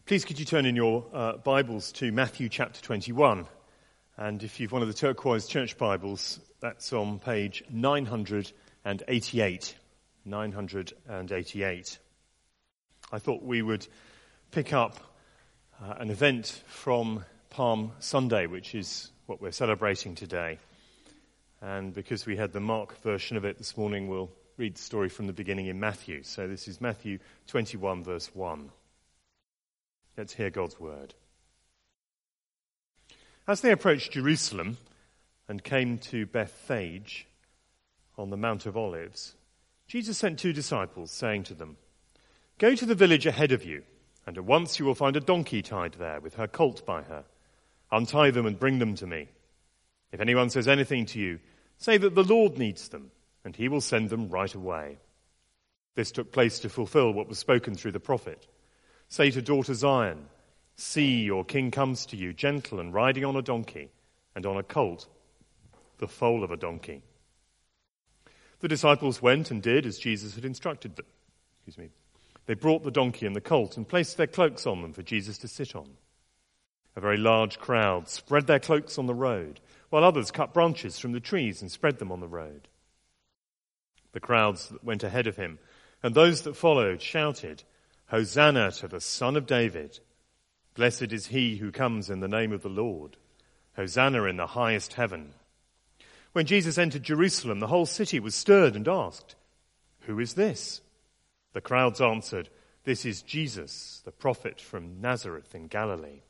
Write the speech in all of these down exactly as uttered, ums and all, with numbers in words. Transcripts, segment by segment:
Please could you turn in your uh, Bibles to Matthew chapter twenty-one. And if you've one of the turquoise church Bibles, that's on page nine hundred eighty-eight. nine hundred eighty-eight. I thought we would pick up uh, an event from Palm Sunday, which is what we're celebrating today. And because we had the Mark version of it this morning, we'll read the story from the beginning in Matthew. So this is Matthew twenty-one, verse one. Let's hear God's word. As they approached Jerusalem and came to Bethphage on the Mount of Olives, Jesus sent two disciples, saying to them, "Go to the village ahead of you, and at once you will find a donkey tied there with her colt by her. Untie them and bring them to me. If anyone says anything to you, say that the Lord needs them, and he will send them right away." This took place to fulfill what was spoken through the prophet. "Say to daughter Zion, see, your king comes to you, gentle and riding on a donkey, and on a colt, the foal of a donkey." The disciples went and did as Jesus had instructed them. Excuse me. They brought the donkey and the colt and placed their cloaks on them for Jesus to sit on. A very large crowd spread their cloaks on the road, while others cut branches from the trees and spread them on the road. The crowds that went ahead of him and those that followed shouted, "Hosanna to the Son of David. Blessed is he who comes in the name of the Lord. Hosanna in the highest heaven." When Jesus entered Jerusalem, the whole city was stirred and asked, "Who is this?" The crowds answered, "This is Jesus, the prophet from Nazareth in Galilee."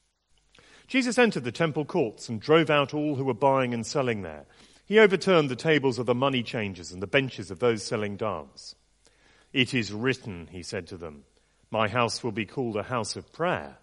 Jesus entered the temple courts and drove out all who were buying and selling there. He overturned the tables of the money changers and the benches of those selling doves. "It is written," he said to them, "My house will be called a house of prayer,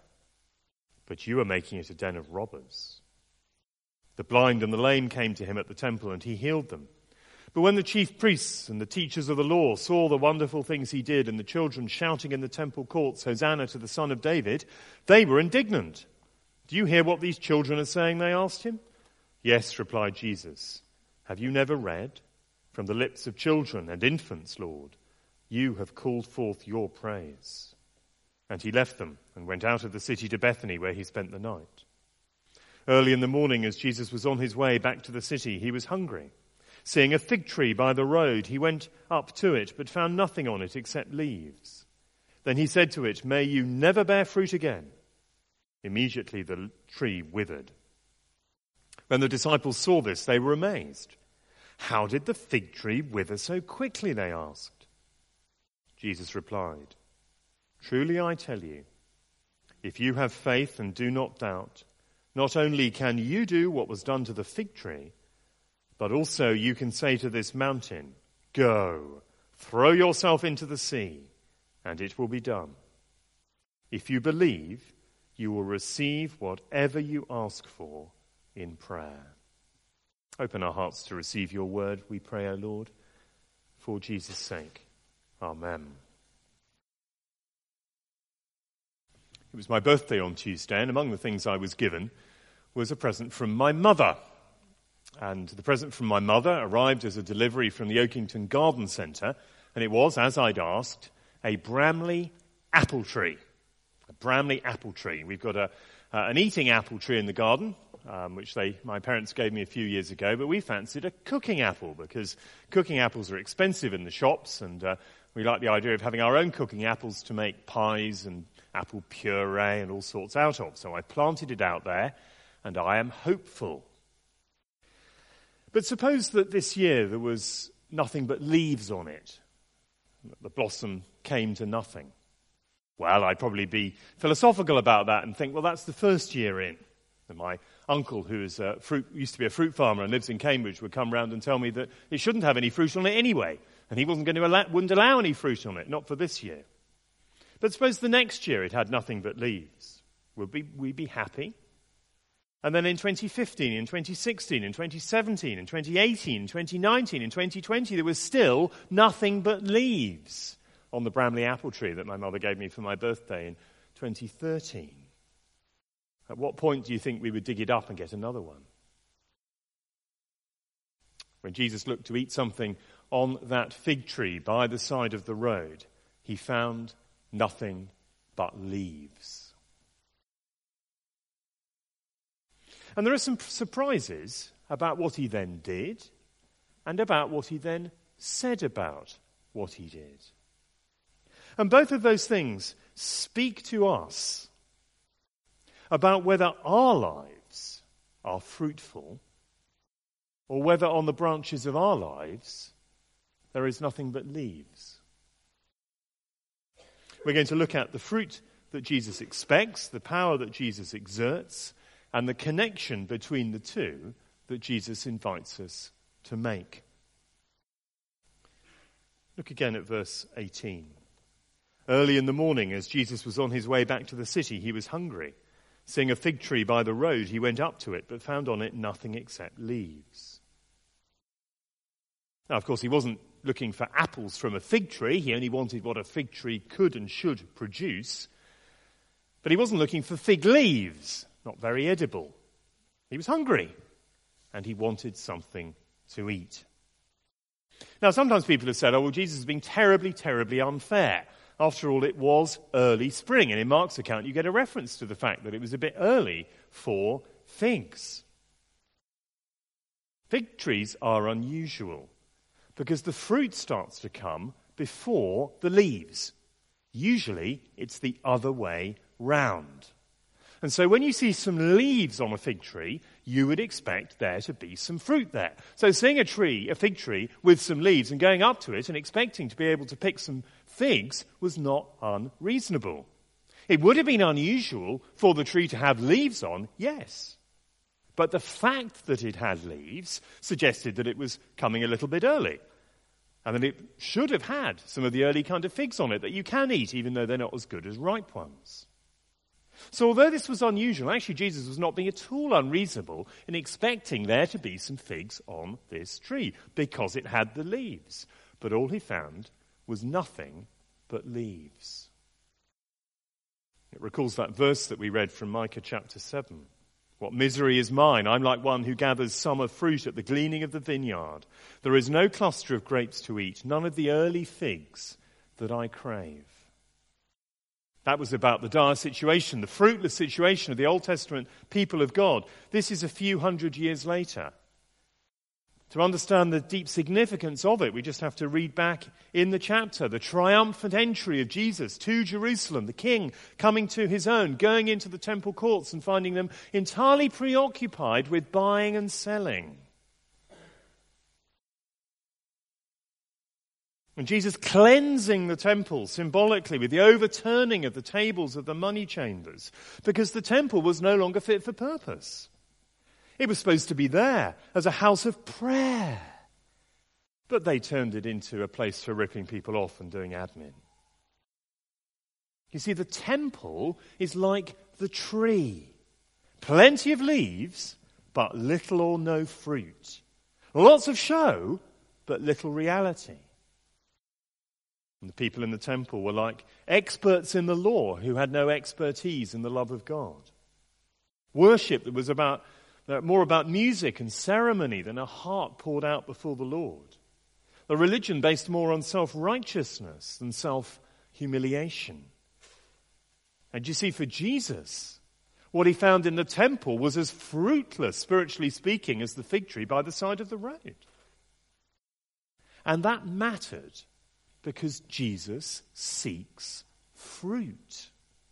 but you are making it a den of robbers." The blind and the lame came to him at the temple, and he healed them. But when the chief priests and the teachers of the law saw the wonderful things he did and the children shouting in the temple courts, "Hosanna to the Son of David," they were indignant. "Do you hear what these children are saying?" they asked him. "Yes," replied Jesus. "Have you never read? From the lips of children and infants, Lord, you have called forth your praise." And he left them and went out of the city to Bethany, where he spent the night. Early in the morning, as Jesus was on his way back to the city, he was hungry. Seeing a fig tree by the road, he went up to it, but found nothing on it except leaves. Then he said to it, "May you never bear fruit again." Immediately the tree withered. When the disciples saw this, they were amazed. "How did the fig tree wither so quickly?" they asked. Jesus replied, "Truly I tell you, if you have faith and do not doubt, not only can you do what was done to the fig tree, but also you can say to this mountain, 'Go, throw yourself into the sea,' and it will be done. If you believe, you will receive whatever you ask for in prayer." Open our hearts to receive your word, we pray, O Lord, for Jesus' sake. Amen. It was my birthday on Tuesday, and among the things I was given was a present from my mother. And the present from my mother arrived as a delivery from the Oakington Garden Centre, and it was, as I'd asked, a Bramley apple tree. A Bramley apple tree. We've got a, uh, an eating apple tree in the garden, um, which they, my parents gave me a few years ago, but we fancied a cooking apple because cooking apples are expensive in the shops, and uh, we like the idea of having our own cooking apples to make pies and apple puree and all sorts out of. So I planted it out there, and I am hopeful. But suppose that this year there was nothing but leaves on it. The blossom came to nothing. Well, I'd probably be philosophical about that and think, well, that's the first year in. And my uncle, who is a fruit, used to be a fruit farmer and lives in Cambridge, would come round and tell me that it shouldn't have any fruit on it anyway, and he wasn't going to allow, wouldn't allow any fruit on it, not for this year. But suppose the next year it had nothing but leaves. Would we, we be happy? And then in twenty fifteen, in twenty sixteen, in twenty seventeen, in twenty eighteen, in twenty nineteen, in twenty twenty, there was still nothing but leaves on the Bramley apple tree that my mother gave me for my birthday in twenty thirteen. At what point do you think we would dig it up and get another one? When Jesus looked to eat something on that fig tree by the side of the road, he found nothing but leaves. And there are some surprises about what he then did and about what he then said about what he did. And both of those things speak to us about whether our lives are fruitful or whether on the branches of our lives there is nothing but leaves. We're going to look at the fruit that Jesus expects, the power that Jesus exerts, and the connection between the two that Jesus invites us to make. Look again at verse eighteen. Early in the morning, as Jesus was on his way back to the city, he was hungry. Seeing a fig tree by the road, he went up to it, but found on it nothing except leaves. Now, of course, he wasn't looking for apples from a fig tree. He only wanted what a fig tree could and should produce. But he wasn't looking for fig leaves, not very edible. He was hungry, and he wanted something to eat. Now, sometimes people have said, oh, well, Jesus is being terribly, terribly unfair. After all, it was early spring, and in Mark's account you get a reference to the fact that it was a bit early for figs. Fig trees are unusual because the fruit starts to come before the leaves. Usually, it's the other way round. And so when you see some leaves on a fig tree, you would expect there to be some fruit there. So seeing a tree, a fig tree, with some leaves and going up to it and expecting to be able to pick some figs was not unreasonable. It would have been unusual for the tree to have leaves on, yes. But the fact that it had leaves suggested that it was coming a little bit early. And that it should have had some of the early kind of figs on it that you can eat, even though they're not as good as ripe ones. So although this was unusual, actually Jesus was not being at all unreasonable in expecting there to be some figs on this tree, because it had the leaves. But all he found was nothing but leaves. It recalls that verse that we read from Micah chapter seven. What misery is mine! I'm like one who gathers summer fruit at the gleaning of the vineyard. There is no cluster of grapes to eat, none of the early figs that I crave. That was about the dire situation, the fruitless situation of the Old Testament people of God. This is a few hundred years later. To understand the deep significance of it, we just have to read back in the chapter, the triumphant entry of Jesus to Jerusalem, the king coming to his own, going into the temple courts and finding them entirely preoccupied with buying and selling. And Jesus cleansing the temple symbolically with the overturning of the tables of the money chambers, because the temple was no longer fit for purpose. It was supposed to be there as a house of prayer. But they turned it into a place for ripping people off and doing admin. You see, the temple is like the tree. Plenty of leaves, but little or no fruit. Lots of show, but little reality. And the people in the temple were like experts in the law who had no expertise in the love of God. Worship that was about uh, more about music and ceremony than a heart poured out before the Lord. A religion based more on self-righteousness than self-humiliation. And you see, for Jesus, what he found in the temple was as fruitless, spiritually speaking, as the fig tree by the side of the road. And that mattered because Jesus seeks fruit.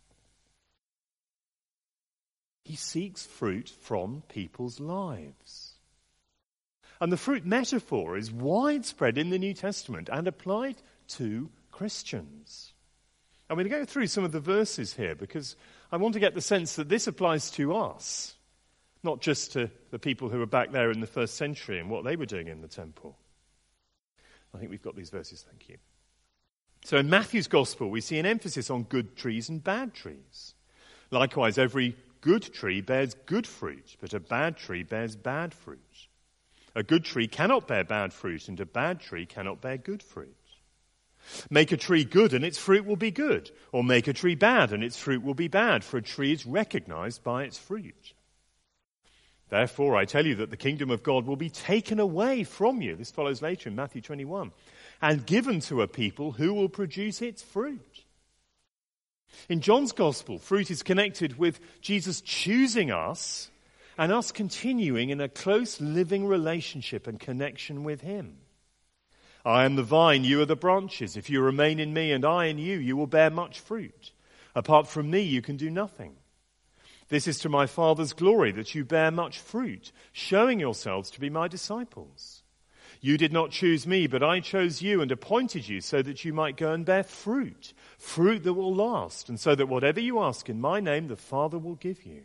He seeks fruit from people's lives. And the fruit metaphor is widespread in the New Testament and applied to Christians. I'm going to go through some of the verses here because I want to get the sense that this applies to us, not just to the people who were back there in the first century and what they were doing in the temple. I think we've got these verses, thank you. So in Matthew's Gospel, we see an emphasis on good trees and bad trees. Likewise, every good tree bears good fruit, but a bad tree bears bad fruit. A good tree cannot bear bad fruit, and a bad tree cannot bear good fruit. Make a tree good, and its fruit will be good. Or make a tree bad, and its fruit will be bad, for a tree is recognized by its fruit. Therefore, I tell you that the kingdom of God will be taken away from you. This follows later in Matthew twenty-one. And given to a people who will produce its fruit. In John's Gospel, fruit is connected with Jesus choosing us and us continuing in a close living relationship and connection with him. I am the vine, you are the branches. If you remain in me and I in you, you will bear much fruit. Apart from me, you can do nothing. This is to my Father's glory, that you bear much fruit, showing yourselves to be my disciples. You did not choose me, but I chose you and appointed you so that you might go and bear fruit, fruit that will last, and so that whatever you ask in my name, the Father will give you.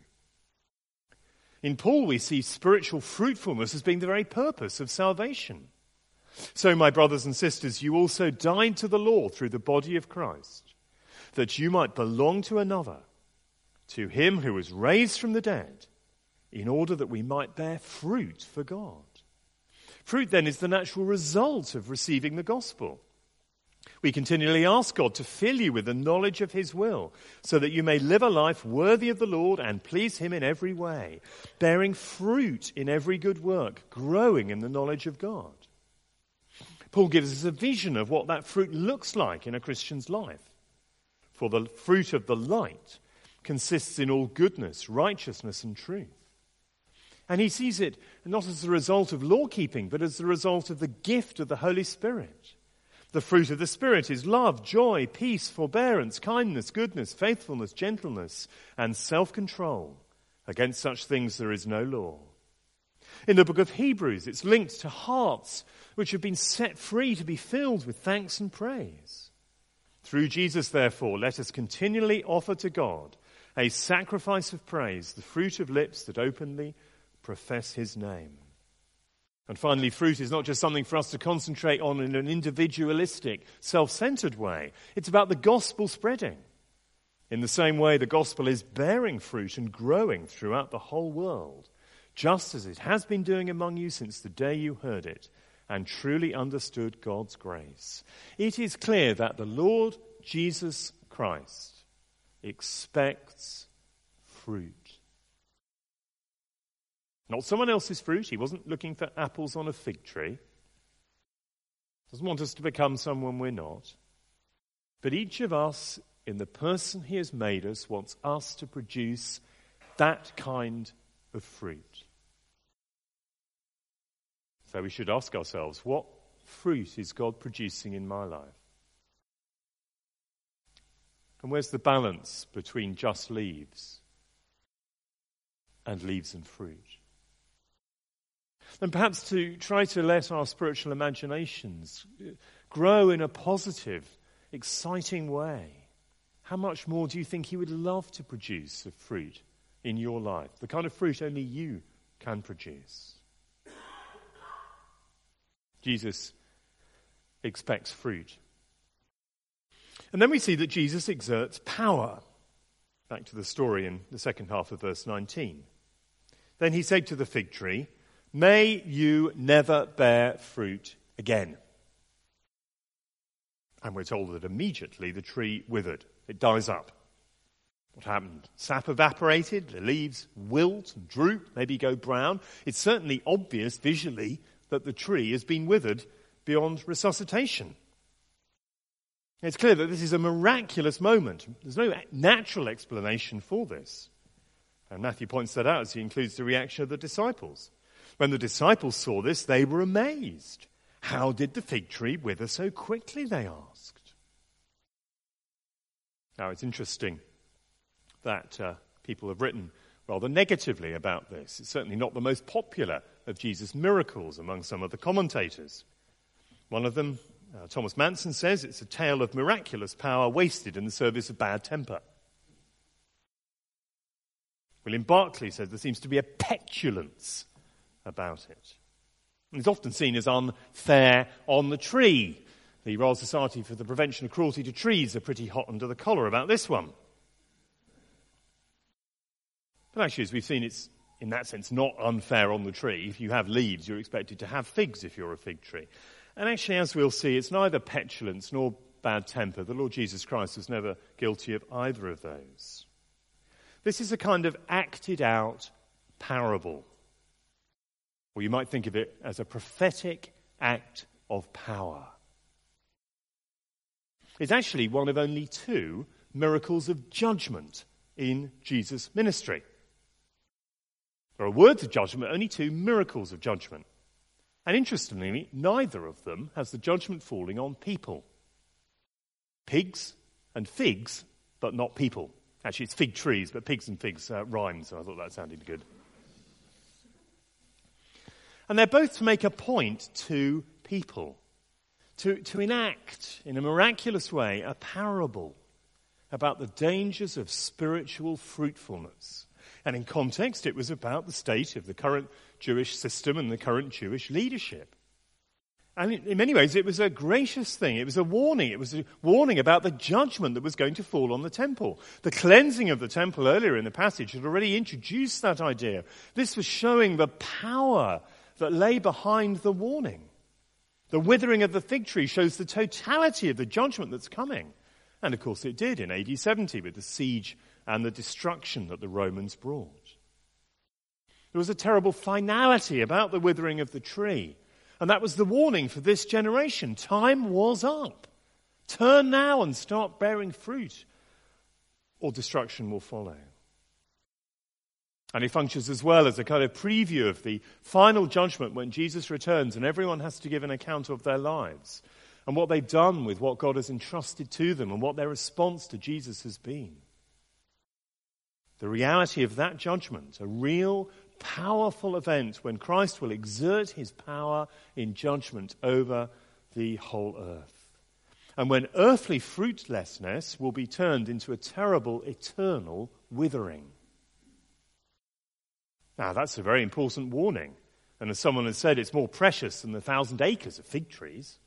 In Paul, we see spiritual fruitfulness as being the very purpose of salvation. So, my brothers and sisters, you also died to the law through the body of Christ, that you might belong to another, to him who was raised from the dead, in order that we might bear fruit for God. Fruit, then, is the natural result of receiving the gospel. We continually ask God to fill you with the knowledge of his will, so that you may live a life worthy of the Lord and please him in every way, bearing fruit in every good work, growing in the knowledge of God. Paul gives us a vision of what that fruit looks like in a Christian's life. For the fruit of the light consists in all goodness, righteousness, and truth. And he sees it not as the result of law-keeping, but as the result of the gift of the Holy Spirit. The fruit of the Spirit is love, joy, peace, forbearance, kindness, goodness, faithfulness, gentleness, and self-control. Against such things there is no law. In the book of Hebrews, it's linked to hearts which have been set free to be filled with thanks and praise. Through Jesus, therefore, let us continually offer to God a sacrifice of praise, the fruit of lips that openly profess his name. And finally, fruit is not just something for us to concentrate on in an individualistic, self-centered way. It's about the gospel spreading. In the same way, the gospel is bearing fruit and growing throughout the whole world, just as it has been doing among you since the day you heard it and truly understood God's grace. It is clear that the Lord Jesus Christ expects fruit. Not someone else's fruit. He wasn't looking for apples on a fig tree. Doesn't want us to become someone we're not. But each of us, in the person he has made us, wants us to produce that kind of fruit. So we should ask ourselves, what fruit is God producing in my life? And where's the balance between just leaves and leaves and fruit? And perhaps to try to let our spiritual imaginations grow in a positive, exciting way. How much more do you think he would love to produce of fruit in your life? The kind of fruit only you can produce. Jesus expects fruit. And then we see that Jesus exerts power. Back to the story in the second half of verse nineteen. Then he said to the fig tree, "May you never bear fruit again." And we're told that immediately the tree withered. It dies up. What happened? Sap evaporated, the leaves wilt and droop, maybe go brown. It's certainly obvious visually that the tree has been withered beyond resuscitation. It's clear that this is a miraculous moment. There's no natural explanation for this. And Matthew points that out as he includes the reaction of the disciples. When the disciples saw this, they were amazed. How did the fig tree wither so quickly, they asked. Now, it's interesting that uh, people have written rather negatively about this. It's certainly not the most popular of Jesus' miracles among some of the commentators. One of them, uh, Thomas Manson, says it's a tale of miraculous power wasted in the service of bad temper. William Barclay says there seems to be a petulance about it. It's often seen as unfair on the tree. The Royal Society for the Prevention of Cruelty to Trees are pretty hot under the collar about this one. But actually, as we've seen, it's in that sense not unfair on the tree. If you have leaves, you're expected to have figs if you're a fig tree. And actually, as we'll see, it's neither petulance nor bad temper. The Lord Jesus Christ was never guilty of either of those. This is a kind of acted out parable. Or you might think of it as a prophetic act of power. It's actually one of only two miracles of judgment in Jesus' ministry. There are words of judgment, only two miracles of judgment. And interestingly, neither of them has the judgment falling on people. Pigs and figs, but not people. Actually, it's fig trees, but pigs and figs uh, rhyme, so I thought that sounded good. And they're both to make a point to people, to, to enact in a miraculous way a parable about the dangers of spiritual fruitfulness. And in context, it was about the state of the current Jewish system and the current Jewish leadership. And in many ways, it was a gracious thing. It was a warning. It was a warning about the judgment that was going to fall on the temple. The cleansing of the temple earlier in the passage had already introduced that idea. This was showing the power that lay behind the warning. The withering of the fig tree shows the totality of the judgment that's coming. And of course it did in A D seventy with the siege and the destruction that the Romans brought. There was a terrible finality about the withering of the tree. And that was the warning for this generation. Time was up. Turn now and start bearing fruit, or destruction will follow. And it functions as well as a kind of preview of the final judgment when Jesus returns and everyone has to give an account of their lives and what they've done with what God has entrusted to them and what their response to Jesus has been. The reality of that judgment, a real, powerful event when Christ will exert his power in judgment over the whole earth. And when earthly fruitlessness will be turned into a terrible, eternal withering. Now, that's a very important warning. And as someone has said, it's more precious than the thousand acres of fig trees.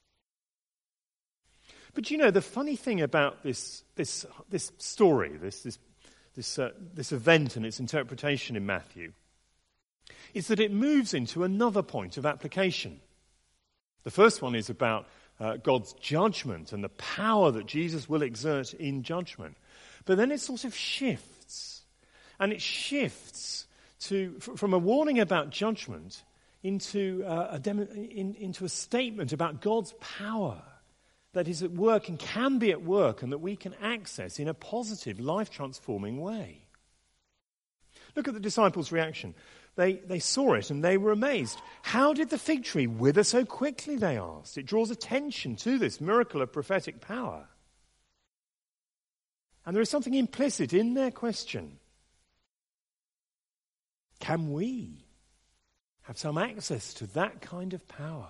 But you know, the funny thing about this this this story, this this this uh, this event and its interpretation in Matthew, is that it moves into another point of application. The first one is about uh, God's judgment and the power that Jesus will exert in judgment. But then it sort of shifts. And it shifts to from a warning about judgment into, uh, a demo, in, into a statement about God's power that is at work and can be at work and that we can access in a positive, life-transforming way. Look at the disciples' reaction. They, they saw it and they were amazed. How did the fig tree wither so quickly, they asked. It draws attention to this miracle of prophetic power. And there is something implicit in their question. Can we have some access to that kind of power?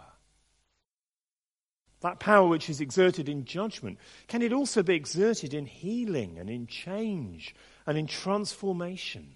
That power which is exerted in judgment, can it also be exerted in healing and in change and in transformation?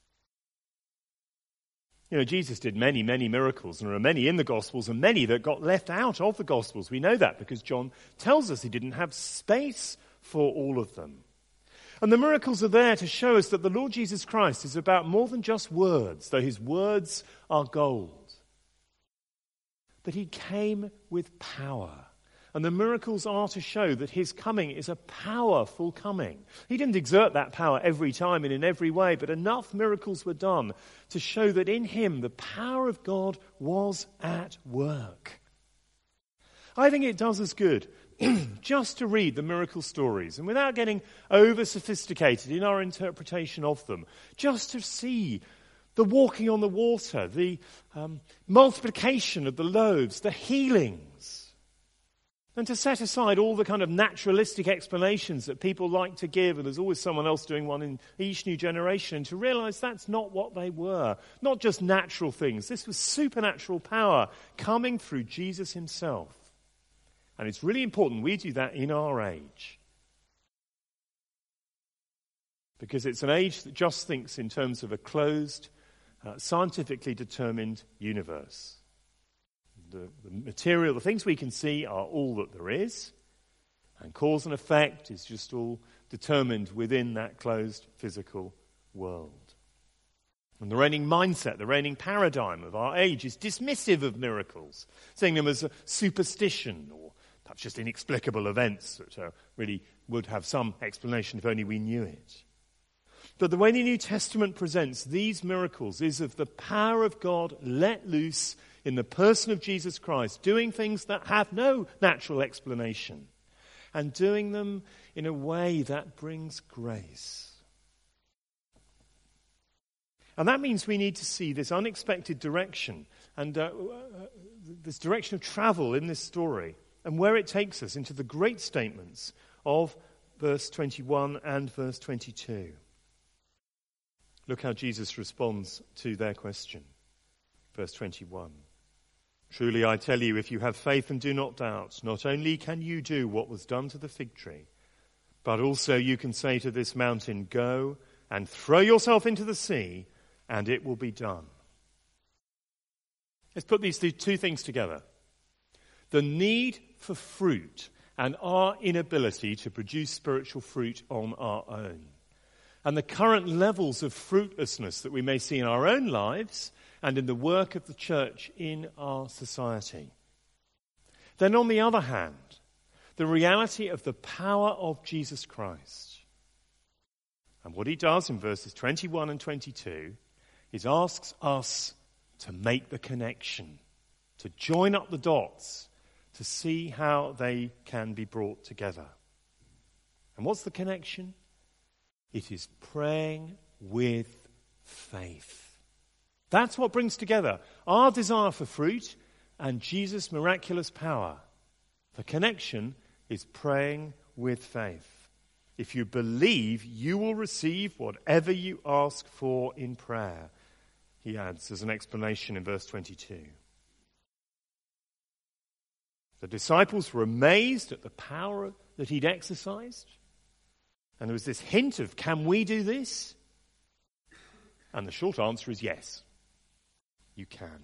You know, Jesus did many, many miracles, and there are many in the Gospels and many that got left out of the Gospels. We know that because John tells us he didn't have space for all of them. And the miracles are there to show us that the Lord Jesus Christ is about more than just words, though his words are gold. But he came with power. And the miracles are to show that his coming is a powerful coming. He didn't exert that power every time and in every way, but enough miracles were done to show that in him the power of God was at work. I think it does us good just to read the miracle stories, and without getting over-sophisticated in our interpretation of them, just to see the walking on the water, the um, multiplication of the loaves, the healings, and to set aside all the kind of naturalistic explanations that people like to give, and there's always someone else doing one in each new generation, and to realize that's not what they were. Not just natural things. This was supernatural power coming through Jesus himself. And it's really important we do that in our age. Because it's an age that just thinks in terms of a closed, uh, scientifically determined universe. The, the material, the things we can see are all that there is. And cause and effect is just all determined within that closed physical world. And the reigning mindset, the reigning paradigm of our age is dismissive of miracles, seeing them as a superstition or perhaps just inexplicable events that uh, really would have some explanation if only we knew it. But the way the New Testament presents these miracles is of the power of God let loose in the person of Jesus Christ, doing things that have no natural explanation, and doing them in a way that brings grace. And that means we need to see this unexpected direction and uh, this direction of travel in this story and where it takes us into the great statements of verse twenty-one and verse twenty-two. Look how Jesus responds to their question. Verse twenty-one. Truly I tell you, if you have faith and do not doubt, not only can you do what was done to the fig tree, but also you can say to this mountain, go and throw yourself into the sea, and it will be done. Let's put these two things together. The need for fruit and our inability to produce spiritual fruit on our own. And the current levels of fruitlessness that we may see in our own lives and in the work of the church in our society. Then on the other hand, the reality of the power of Jesus Christ. And what he does in verses twenty-one and twenty-two is asks us to make the connection, to join up the dots, to see how they can be brought together. And what's the connection? It is praying with faith. That's what brings together our desire for fruit and Jesus' miraculous power. The connection is praying with faith. If you believe, you will receive whatever you ask for in prayer, he adds as an explanation in verse twenty-two. The disciples were amazed at the power that he'd exercised. And there was this hint of, can we do this? And the short answer is yes, you can.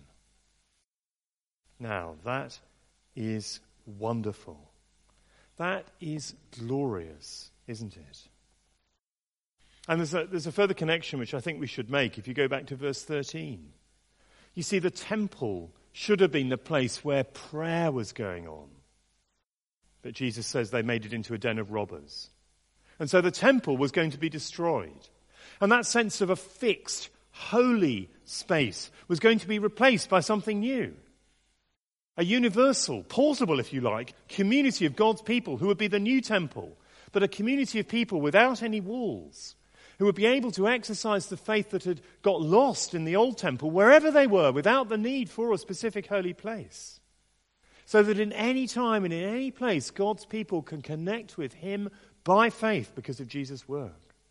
Now, that is wonderful. That is glorious, isn't it? And there's a, there's a further connection which I think we should make if you go back to verse thirteen. You see, the temple should have been the place where prayer was going on. But Jesus says they made it into a den of robbers. And so the temple was going to be destroyed. And that sense of a fixed, holy space was going to be replaced by something new. A universal, portable, if you like, community of God's people who would be the new temple, but a community of people without any walls, who would be able to exercise the faith that had got lost in the old temple wherever they were without the need for a specific holy place. So that in any time and in any place, God's people can connect with him by faith because of Jesus' work.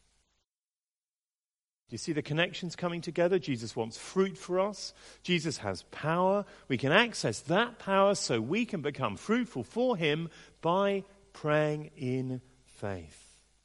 Do you see the connections coming together? Jesus wants fruit for us. Jesus has power. We can access that power so we can become fruitful for him by praying in faith.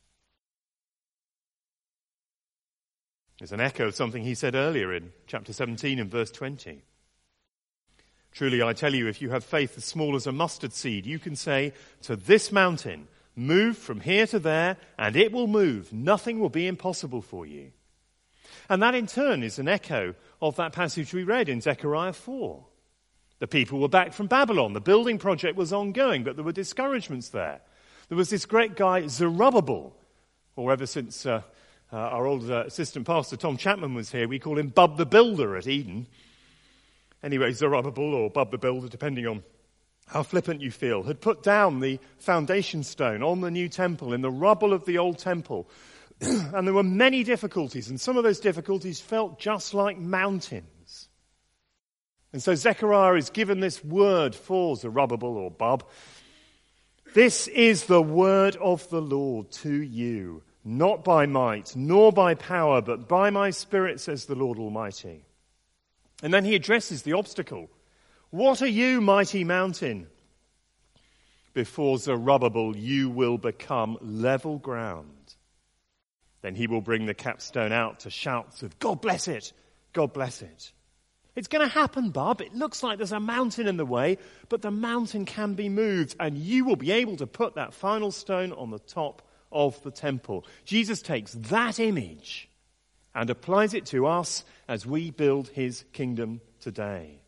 There's an echo of something he said earlier in chapter seventeen and verse twenty. Truly, I tell you, if you have faith as small as a mustard seed, you can say to this mountain, move from here to there, and it will move. Nothing will be impossible for you. And that in turn is an echo of that passage we read in Zechariah four. The people were back from Babylon. The building project was ongoing, but there were discouragements there. There was this great guy, Zerubbabel, or ever since uh, uh, our old uh, assistant pastor Tom Chapman was here, we call him Bub the Builder at Eden. Anyway, Zerubbabel or Bub the Builder, depending on how flippant you feel, had put down the foundation stone on the new temple in the rubble of the old temple. And there were many difficulties, and some of those difficulties felt just like mountains. And so Zechariah is given this word for Zerubbabel or Bub. This is the word of the Lord to you, not by might, nor by power, but by my Spirit, says the Lord Almighty. And then he addresses the obstacle. What are you, mighty mountain? Before Zerubbabel, you will become level ground. Then he will bring the capstone out to shouts of, God bless it, God bless it. It's going to happen, Bob. It looks like there's a mountain in the way, but the mountain can be moved, and you will be able to put that final stone on the top of the temple. Jesus takes that image and applies it to us as we build his kingdom today.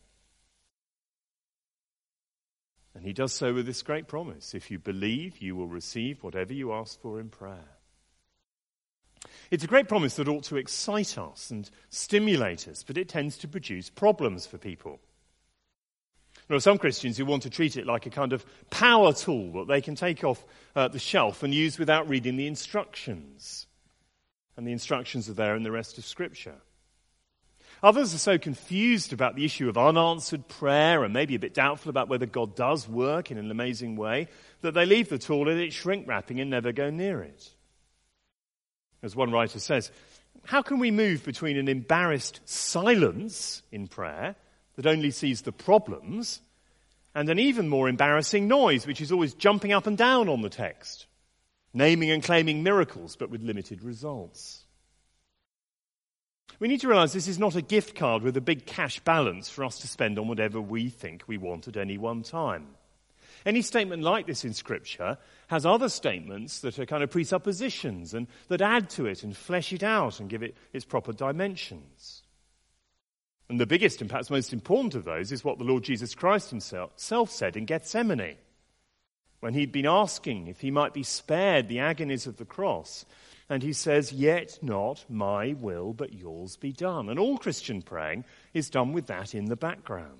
And he does so with this great promise. If you believe, you will receive whatever you ask for in prayer. It's a great promise that ought to excite us and stimulate us, but it tends to produce problems for people. There are some Christians who want to treat it like a kind of power tool that they can take off uh, the shelf and use without reading the instructions. And the instructions are there in the rest of Scripture. Others are so confused about the issue of unanswered prayer and maybe a bit doubtful about whether God does work in an amazing way that they leave the tool in its shrink wrapping and never go near it. As one writer says, how can we move between an embarrassed silence in prayer that only sees the problems and an even more embarrassing noise which is always jumping up and down on the text, naming and claiming miracles but with limited results? We need to realize this is not a gift card with a big cash balance for us to spend on whatever we think we want at any one time. Any statement like this in Scripture has other statements that are kind of presuppositions and that add to it and flesh it out and give it its proper dimensions. And the biggest and perhaps most important of those is what the Lord Jesus Christ himself said in Gethsemane, when he'd been asking if he might be spared the agonies of the cross. And he says, yet not my will, but yours be done. And all Christian praying is done with that in the background.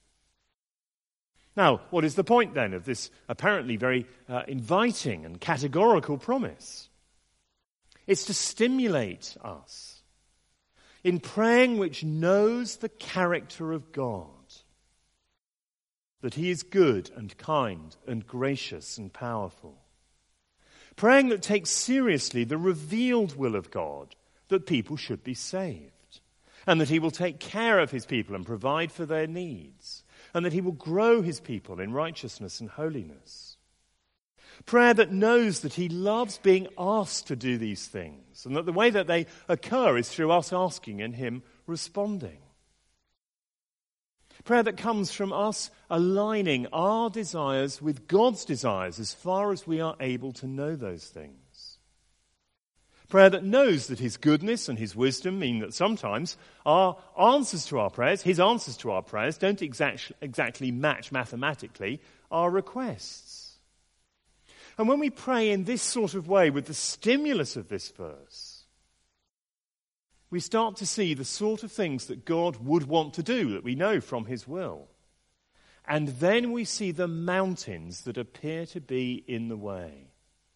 Now, what is the point then of this apparently very uh, inviting and categorical promise? It's to stimulate us in praying which knows the character of God, that he is good and kind and gracious and powerful. Praying that takes seriously the revealed will of God, that people should be saved, and that he will take care of his people and provide for their needs, and that he will grow his people in righteousness and holiness. Prayer that knows that he loves being asked to do these things, and that the way that they occur is through us asking and him responding. Prayer that comes from us aligning our desires with God's desires as far as we are able to know those things. Prayer that knows that his goodness and his wisdom mean that sometimes our answers to our prayers, his answers to our prayers, don't exact, exactly match mathematically our requests. And when we pray in this sort of way with the stimulus of this verse, we start to see the sort of things that God would want to do, that we know from his will. And then we see the mountains that appear to be in the way.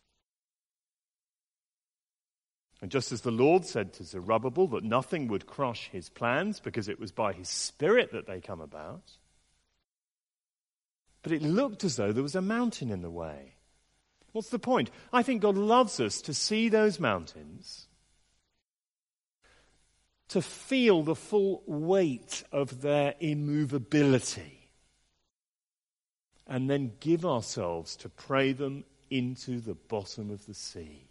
And just as the Lord said to Zerubbabel that nothing would crush his plans because it was by his Spirit that they come about, but it looked as though there was a mountain in the way. What's the point? I think God loves us to see those mountains, to feel the full weight of their immovability, and then give ourselves to pray them into the bottom of the sea.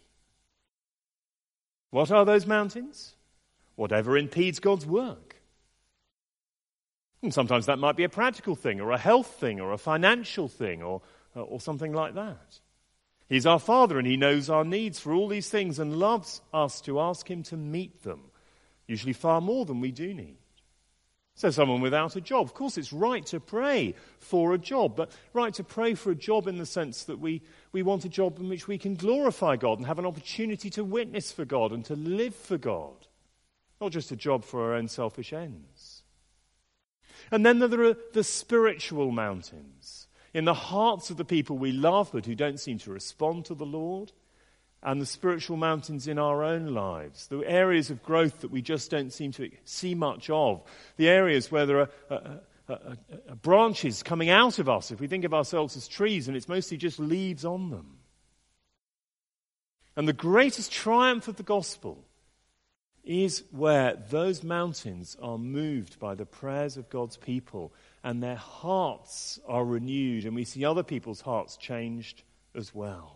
What are those mountains? Whatever impedes God's work. And sometimes that might be a practical thing, or a health thing, or a financial thing, or, or something like that. He's our Father, and he knows our needs for all these things and loves us to ask him to meet them. Usually far more than we do need. So someone without a job, of course it's right to pray for a job, but right to pray for a job in the sense that we, we want a job in which we can glorify God and have an opportunity to witness for God and to live for God, not just a job for our own selfish ends. And then there are the spiritual mountains in the hearts of the people we love but who don't seem to respond to the Lord. And the spiritual mountains in our own lives, the areas of growth that we just don't seem to see much of, the areas where there are uh, uh, uh, uh, branches coming out of us, if we think of ourselves as trees, and it's mostly just leaves on them. And the greatest triumph of the gospel is where those mountains are moved by the prayers of God's people, and their hearts are renewed, and we see other people's hearts changed as well.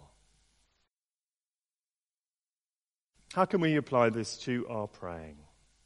How can we apply this to our praying?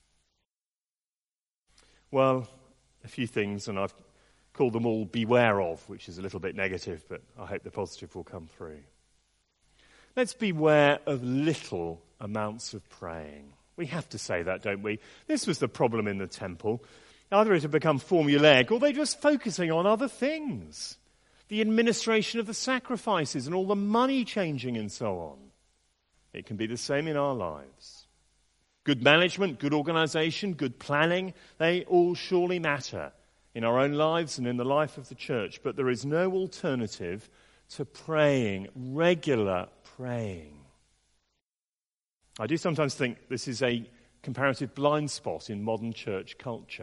Well, a few things, and I've called them all beware of, which is a little bit negative, but I hope the positive will come through. Let's beware of little amounts of praying. We have to say that, don't we? This was the problem in the temple. Either it had become formulaic, or they're just focusing on other things. The administration of the sacrifices and all the money changing and so on. It can be the same in our lives. Good management, good organization, good planning, they all surely matter in our own lives and in the life of the church. But there is no alternative to praying, regular praying. I do sometimes think this is a comparative blind spot in modern church culture.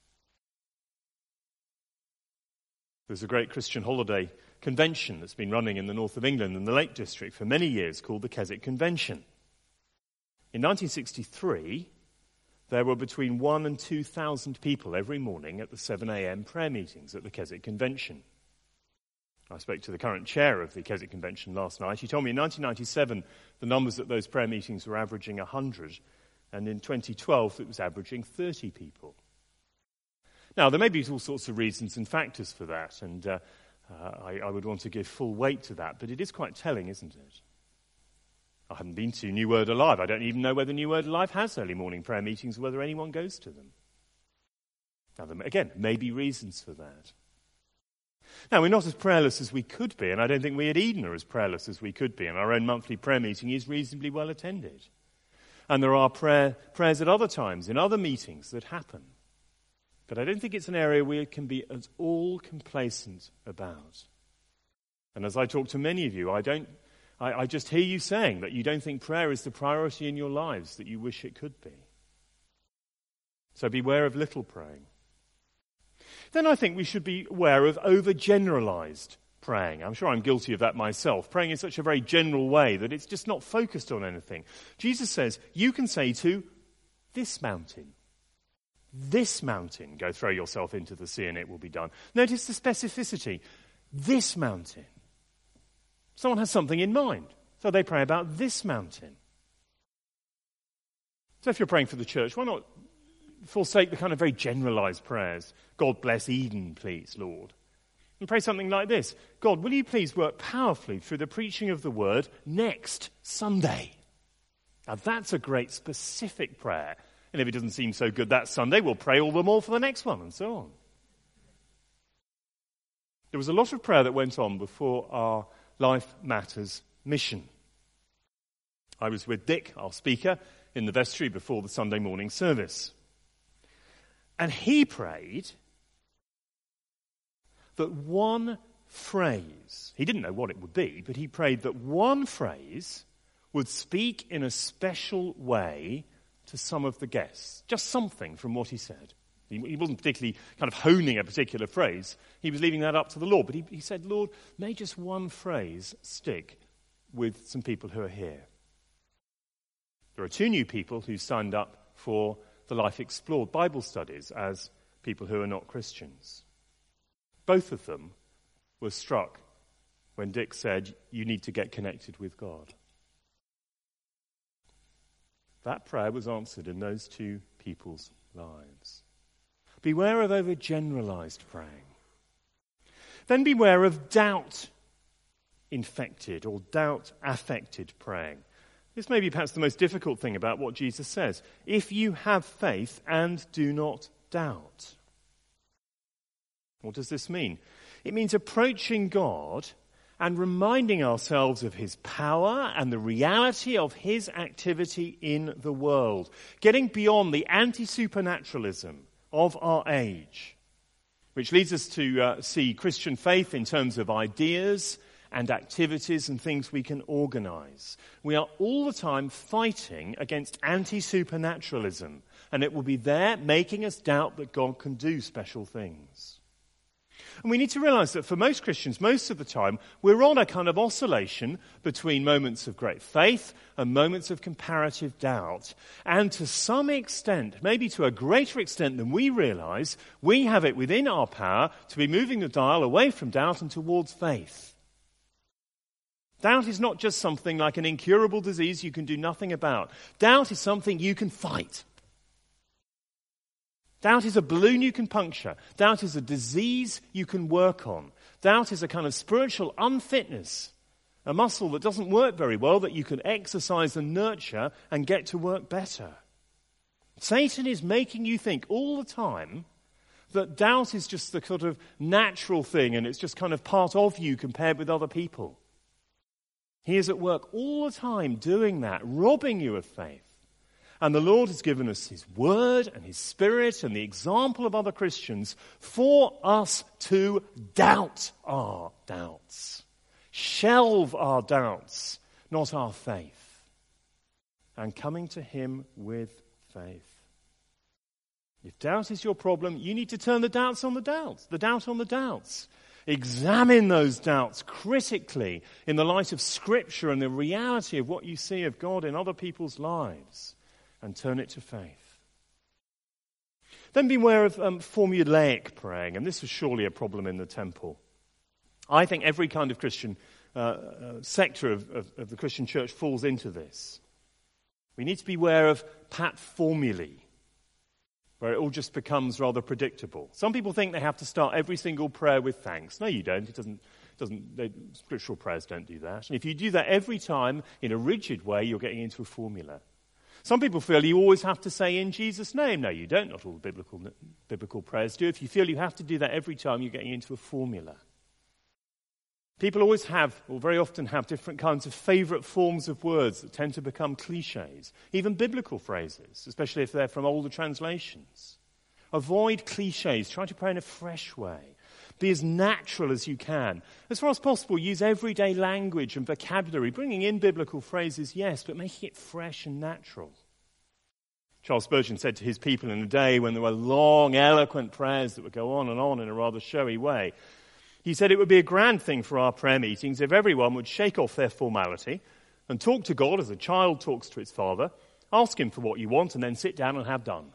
There's a great Christian holiday convention that's been running in the north of England in the Lake District for many years called the Keswick Convention. In nineteen sixty-three, there were between one and two thousand people every morning at the seven a.m. prayer meetings at the Keswick Convention. I spoke to the current chair of the Keswick Convention last night. He told me in nineteen ninety-seven the numbers at those prayer meetings were averaging one hundred, and in twenty twelve it was averaging thirty people. Now, there may be all sorts of reasons and factors for that, and uh, uh, I, I would want to give full weight to that, but it is quite telling, isn't it? I haven't been to New Word Alive. I don't even know whether New Word Alive has early morning prayer meetings or whether anyone goes to them. Now, there, again, may be reasons for that. Now, we're not as prayerless as we could be, and I don't think we at Eden are as prayerless as we could be, and our own monthly prayer meeting is reasonably well attended. And there are prayer, prayers at other times, in other meetings that happen. But I don't think it's an area we can be at all complacent about. And as I talk to many of you, I don't, I, I just hear you saying that you don't think prayer is the priority in your lives that you wish it could be. So beware of little praying. Then I think we should be aware of overgeneralized praying. I'm sure I'm guilty of that myself. Praying in such a very general way that it's just not focused on anything. Jesus says, you can say to this mountain, this mountain, go throw yourself into the sea and it will be done. Notice the specificity. This mountain. Someone has something in mind. So they pray about this mountain. So if you're praying for the church, why not forsake the kind of very generalized prayers? God bless Eden, please, Lord. And pray something like this. God, will you please work powerfully through the preaching of the word next Sunday? Now that's a great specific prayer. And if it doesn't seem so good that Sunday, we'll pray all the more for the next one, and so on. There was a lot of prayer that went on before our Life Matters mission. I was with Dick, our speaker, in the vestry before the Sunday morning service. And he prayed that one phrase, he didn't know what it would be, but he prayed that one phrase would speak in a special way to some of the guests. Just something from what he said. He, he wasn't particularly kind of honing a particular phrase. He was leaving that up to the Lord. But he, he said, Lord, may just one phrase stick with some people who are here. There are two new people who signed up for the Life Explored Bible studies as people who are not Christians. Both of them were struck when Dick said, you need to get connected with God. That prayer was answered in those two people's lives. Beware of overgeneralized praying. Then beware of doubt-infected or doubt-affected praying. This may be perhaps the most difficult thing about what Jesus says. If you have faith and do not doubt. What does this mean? It means approaching God and reminding ourselves of his power and the reality of his activity in the world. Getting beyond the anti-supernaturalism of our age, which leads us to uh, see Christian faith in terms of ideas and activities and things we can organize. We are all the time fighting against anti-supernaturalism, and it will be there making us doubt that God can do special things. And we need to realize that for most Christians, most of the time, we're on a kind of oscillation between moments of great faith and moments of comparative doubt. And to some extent, maybe to a greater extent than we realize, we have it within our power to be moving the dial away from doubt and towards faith. Doubt is not just something like an incurable disease you can do nothing about. Doubt is something you can fight. Doubt is a balloon you can puncture. Doubt is a disease you can work on. Doubt is a kind of spiritual unfitness, a muscle that doesn't work very well that you can exercise and nurture and get to work better. Satan is making you think all the time that doubt is just the sort of natural thing and it's just kind of part of you compared with other people. He is at work all the time doing that, robbing you of faith. And the Lord has given us his word and his spirit and the example of other Christians for us to doubt our doubts. Shelve our doubts, not our faith. And coming to him with faith. If doubt is your problem, you need to turn the doubts on the doubts, the doubt on the doubts. Examine those doubts critically in the light of Scripture and the reality of what you see of God in other people's lives, and turn it to faith. Then beware of um, formulaic praying, and this was surely a problem in the temple. I think every kind of Christian uh, uh, sector of, of, of the Christian church falls into this. We need to beware of pat formulae, where it all just becomes rather predictable. Some people think they have to start every single prayer with thanks. No, you don't. It doesn't. Doesn't. They, scriptural prayers don't do that. And if you do that every time in a rigid way, you're getting into a formula. Some people feel you always have to say in Jesus' name. No, you don't. Not all the biblical biblical prayers do. If you feel you have to do that every time, you're getting into a formula. People always have, or very often have, different kinds of favourite forms of words that tend to become cliches, even biblical phrases, especially if they're from older translations. Avoid cliches. Try to pray in a fresh way. Be as natural as you can. As far as possible, use everyday language and vocabulary, bringing in biblical phrases, yes, but making it fresh and natural. Charles Spurgeon said to his people in a day when there were long, eloquent prayers that would go on and on in a rather showy way, he said it would be a grand thing for our prayer meetings if everyone would shake off their formality and talk to God as a child talks to its father, ask him for what you want, and then sit down and have done.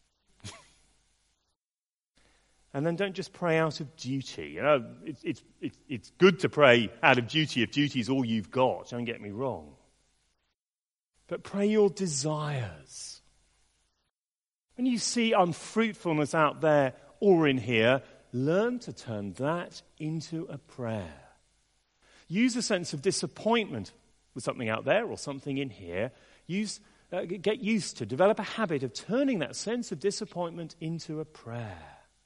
And then don't just pray out of duty. You know, it's, it's, it's, it's good to pray out of duty if duty is all you've got, don't get me wrong. But pray your desires. When you see unfruitfulness out there or in here, learn to turn that into a prayer. Use a sense of disappointment with something out there or something in here. Use, uh, get used to, develop a habit of turning that sense of disappointment into a prayer.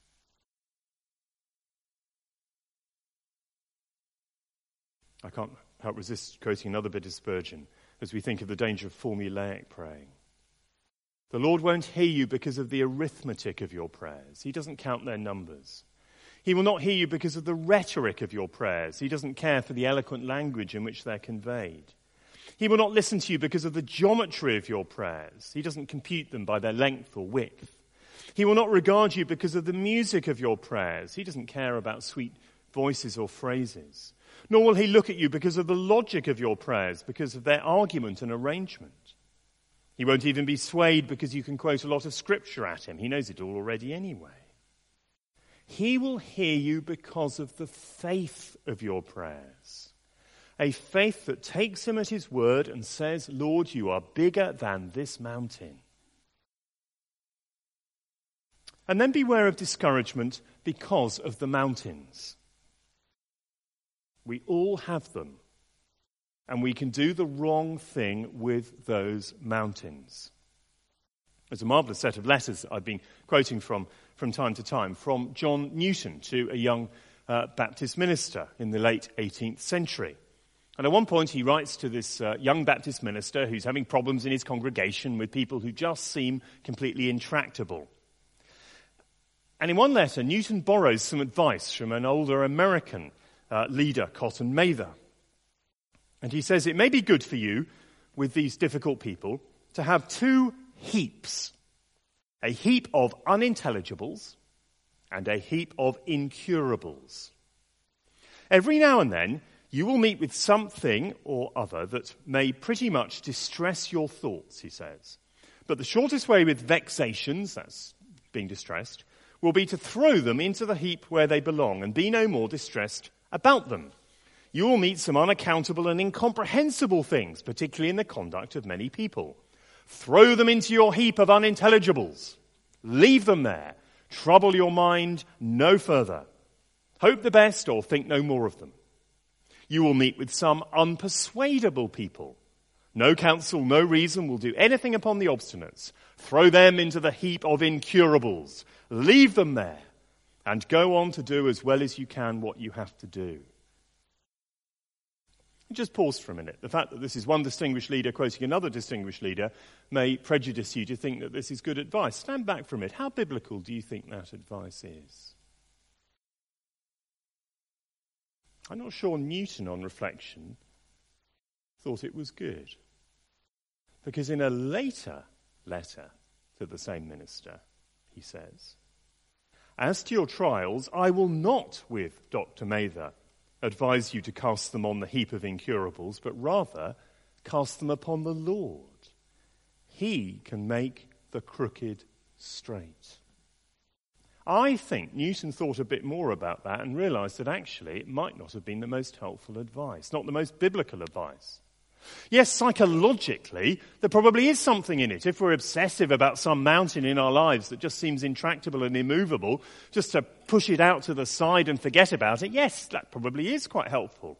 I can't help resist quoting another bit of Spurgeon as we think of the danger of formulaic praying. The Lord won't hear you because of the arithmetic of your prayers. He doesn't count their numbers. He will not hear you because of the rhetoric of your prayers. He doesn't care for the eloquent language in which they're conveyed. He will not listen to you because of the geometry of your prayers. He doesn't compute them by their length or width. He will not regard you because of the music of your prayers. He doesn't care about sweet voices or phrases. Nor will he look at you because of the logic of your prayers, because of their argument and arrangement. He won't even be swayed because you can quote a lot of scripture at him. He knows it all already anyway. He will hear you because of the faith of your prayers. A faith that takes him at his word and says, Lord, you are bigger than this mountain. And then beware of discouragement because of the mountains. We all have them. And we can do the wrong thing with those mountains. There's a marvellous set of letters that I've been quoting from from time to time from John Newton to a young uh, Baptist minister in the late eighteenth century. And at one point he writes to this uh, young Baptist minister who's having problems in his congregation with people who just seem completely intractable. And in one letter, Newton borrows some advice from an older American uh, leader, Cotton Mather. And he says, it may be good for you, with these difficult people, to have two heaps. A heap of unintelligibles and a heap of incurables. Every now and then, you will meet with something or other that may pretty much distress your thoughts, he says. But the shortest way with vexations, that's being distressed, will be to throw them into the heap where they belong and be no more distressed about them. You will meet some unaccountable and incomprehensible things, particularly in the conduct of many people. Throw them into your heap of unintelligibles. Leave them there. Trouble your mind no further. Hope the best or think no more of them. You will meet with some unpersuadable people. No counsel, no reason will do anything upon the obstinates. Throw them into the heap of incurables. Leave them there and go on to do as well as you can what you have to do. Just pause for a minute. The fact that this is one distinguished leader quoting another distinguished leader may prejudice you to think that this is good advice. Stand back from it. How biblical do you think that advice is? I'm not sure Newton, on reflection, thought it was good. Because in a later letter, to the same minister, he says. As to your trials, I will not, with Doctor Mather, advise you to cast them on the heap of incurables, but rather cast them upon the Lord. He can make the crooked straight. I think Newton thought a bit more about that and realized that actually it might not have been the most helpful advice, not the most biblical advice. Yes, psychologically, there probably is something in it. If we're obsessive about some mountain in our lives that just seems intractable and immovable, just to push it out to the side and forget about it, yes, that probably is quite helpful.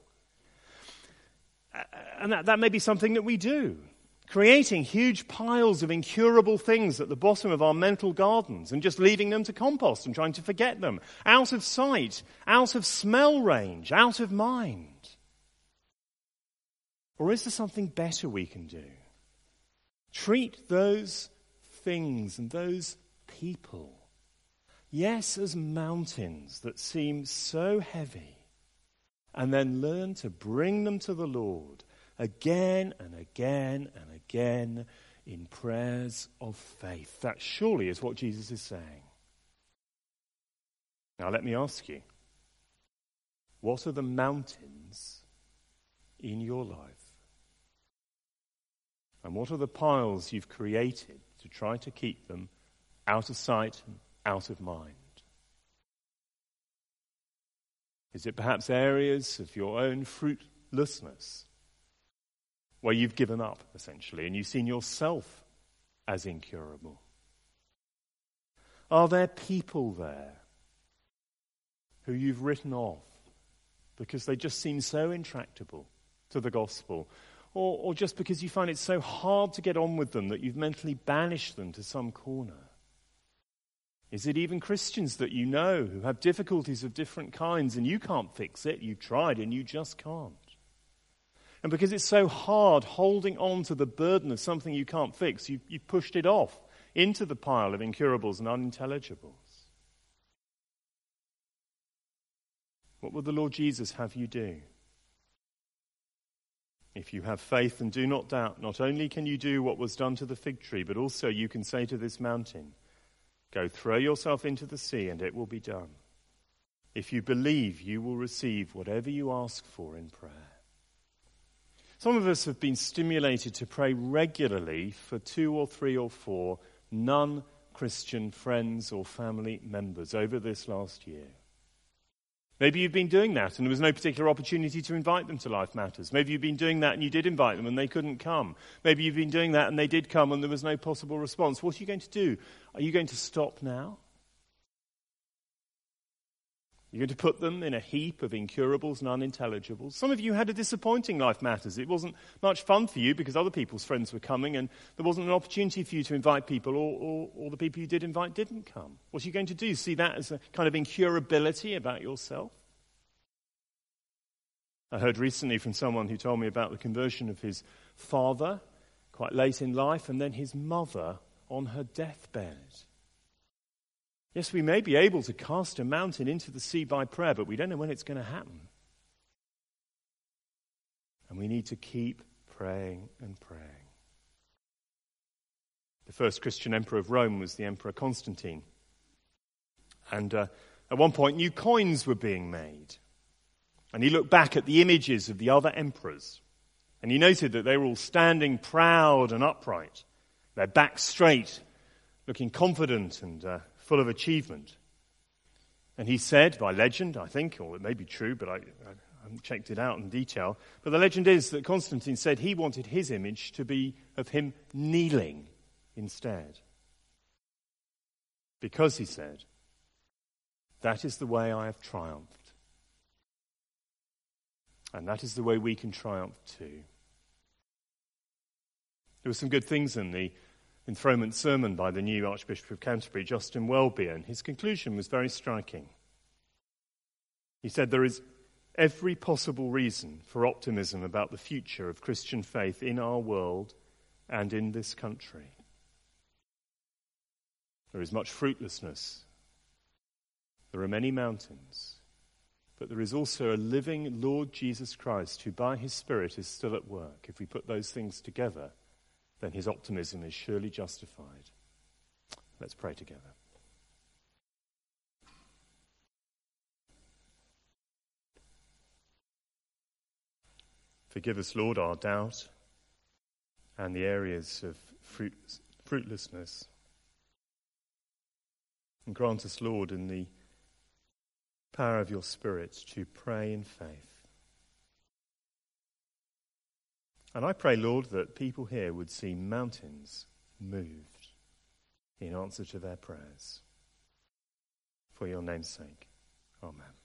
And that, that may be something that we do. Creating huge piles of incurable things at the bottom of our mental gardens and just leaving them to compost and trying to forget them. Out of sight, out of smell range, out of mind. Or is there something better we can do? Treat those things and those people, yes, as mountains that seem so heavy, and then learn to bring them to the Lord again and again and again in prayers of faith. That surely is what Jesus is saying. Now let me ask you, what are the mountains in your life? And what are the piles you've created to try to keep them out of sight and out of mind? Is it perhaps areas of your own fruitlessness where you've given up, essentially, and you've seen yourself as incurable? Are there people there who you've written off because they just seem so intractable to the gospel? Or, or just because you find it so hard to get on with them that you've mentally banished them to some corner? Is it even Christians that you know who have difficulties of different kinds and you can't fix it? You've tried and you just can't. And because it's so hard holding on to the burden of something you can't fix, you, you've pushed it off into the pile of incurables and unintelligibles. What would the Lord Jesus have you do? If you have faith and do not doubt, not only can you do what was done to the fig tree, but also you can say to this mountain, go throw yourself into the sea and it will be done. If you believe, you will receive whatever you ask for in prayer. Some of us have been stimulated to pray regularly for two or three or four non-Christian friends or family members over this last year. Maybe you've been doing that and there was no particular opportunity to invite them to Life Matters. Maybe you've been doing that and you did invite them and they couldn't come. Maybe you've been doing that and they did come and there was no possible response. What are you going to do? Are you going to stop now? You're going to put them in a heap of incurables and unintelligibles. Some of you had a disappointing Life Matters. It wasn't much fun for you because other people's friends were coming and there wasn't an opportunity for you to invite people, or, or, or the people you did invite didn't come. What are you going to do? See that as a kind of incurability about yourself? I heard recently from someone who told me about the conversion of his father quite late in life and then his mother on her deathbed. Yes, we may be able to cast a mountain into the sea by prayer, but we don't know when it's going to happen. And we need to keep praying and praying. The first Christian emperor of Rome was the Emperor Constantine. And uh, at one point, new coins were being made. And he looked back at the images of the other emperors. And he noted that they were all standing proud and upright, their backs straight, looking confident and uh, full of achievement. And he said, by legend, I think, or it may be true, but I, I haven't checked it out in detail, but the legend is that Constantine said he wanted his image to be of him kneeling instead. Because, he said, that is the way I have triumphed. And that is the way we can triumph too. There were some good things in the enthronement sermon by the new Archbishop of Canterbury, Justin Welby, and his conclusion was very striking. He said there is every possible reason for optimism about the future of Christian faith in our world and in this country. There is much fruitlessness. There are many mountains. But there is also a living Lord Jesus Christ who by his Spirit is still at work. If we put those things together, then his optimism is surely justified. Let's pray together. Forgive us, Lord, our doubt and the areas of fruit, fruitlessness. And grant us, Lord, in the power of your Spirit to pray in faith. And I pray, Lord, that people here would see mountains moved in answer to their prayers. For your name's sake. Amen.